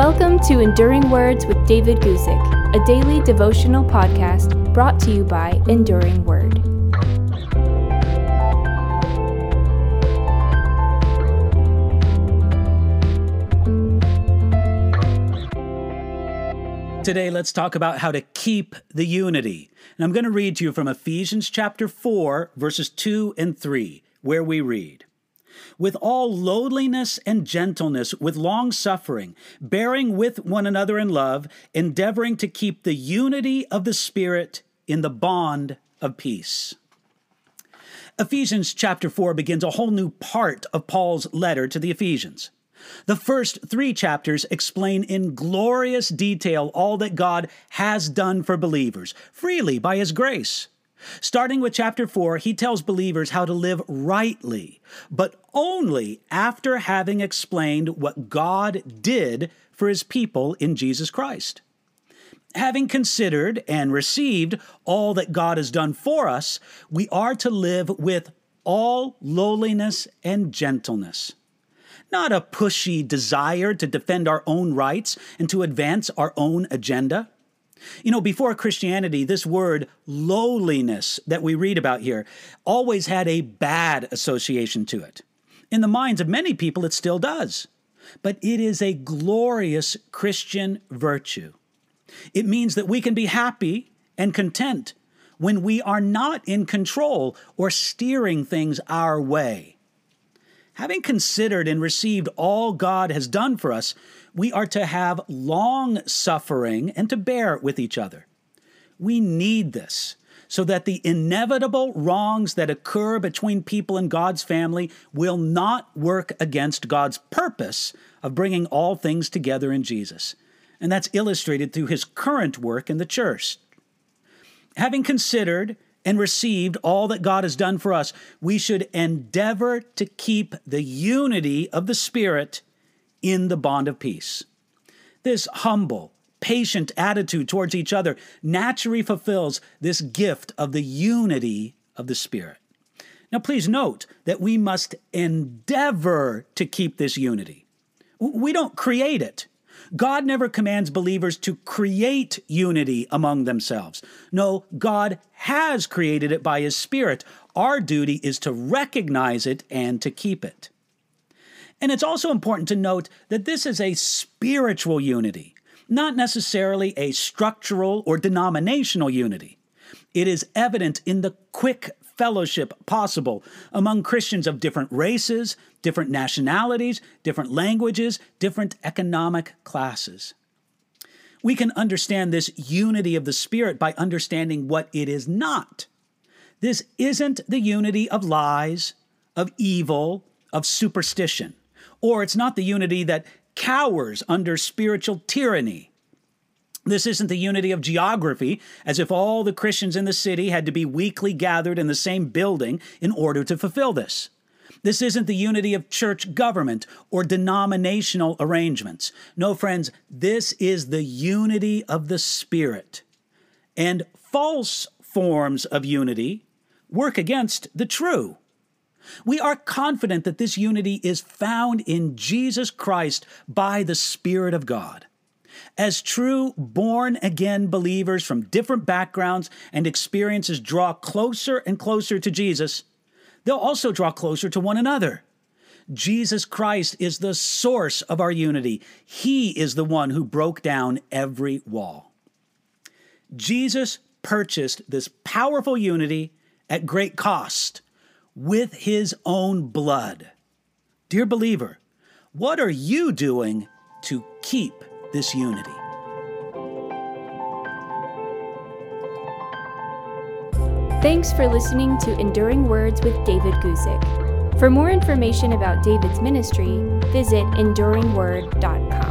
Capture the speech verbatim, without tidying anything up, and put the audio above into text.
Welcome to Enduring Words with David Guzik, a daily devotional podcast brought to you by Enduring Word. Today, let's talk about how to keep the unity. And I'm going to read to you from Ephesians chapter four, verses two and three, where we read, "With all lowliness and gentleness, with long suffering, bearing with one another in love, endeavoring to keep the unity of the Spirit in the bond of peace." Ephesians chapter four begins a whole new part of Paul's letter to the Ephesians. The first three chapters explain in glorious detail all that God has done for believers, freely by His grace. Starting with chapter four, he tells believers how to live rightly, but only after having explained what God did for His people in Jesus Christ. Having considered and received all that God has done for us, we are to live with all lowliness and gentleness. Not a pushy desire to defend our own rights and to advance our own agenda. You know, before Christianity, this word lowliness that we read about here always had a bad association to it. In the minds of many people, it still does. But it is a glorious Christian virtue. It means that we can be happy and content when we are not in control or steering things our way. Having considered and received all God has done for us, we are to have long suffering and to bear with each other. We need this so that the inevitable wrongs that occur between people in God's family will not work against God's purpose of bringing all things together in Jesus. And that's illustrated through His current work in the church. Having considered and received all that God has done for us, we should endeavor to keep the unity of the Spirit in the bond of peace. This humble, patient attitude towards each other naturally fulfills this gift of the unity of the Spirit. Now, please note that we must endeavor to keep this unity. We don't create it. God never commands believers to create unity among themselves. No, God has created it by His Spirit. Our duty is to recognize it and to keep it. And it's also important to note that this is a spiritual unity, not necessarily a structural or denominational unity. It is evident in the quick fellowship possible among Christians of different races, different nationalities, different languages, different economic classes. We can understand this unity of the Spirit by understanding what it is not. This isn't the unity of lies, of evil, of superstition, or it's not the unity that cowers under spiritual tyranny. This isn't the unity of geography, as if all the Christians in the city had to be weekly gathered in the same building in order to fulfill this. This isn't the unity of church government or denominational arrangements. No, friends, this is the unity of the Spirit. And false forms of unity work against the true. We are confident that this unity is found in Jesus Christ by the Spirit of God. As true born-again believers from different backgrounds and experiences draw closer and closer to Jesus, they'll also draw closer to one another. Jesus Christ is the source of our unity. He is the one who broke down every wall. Jesus purchased this powerful unity at great cost with His own blood. Dear believer, what are you doing to keep this unity? Thanks for listening to Enduring Words with David Guzik. For more information about David's ministry, visit enduring word dot com.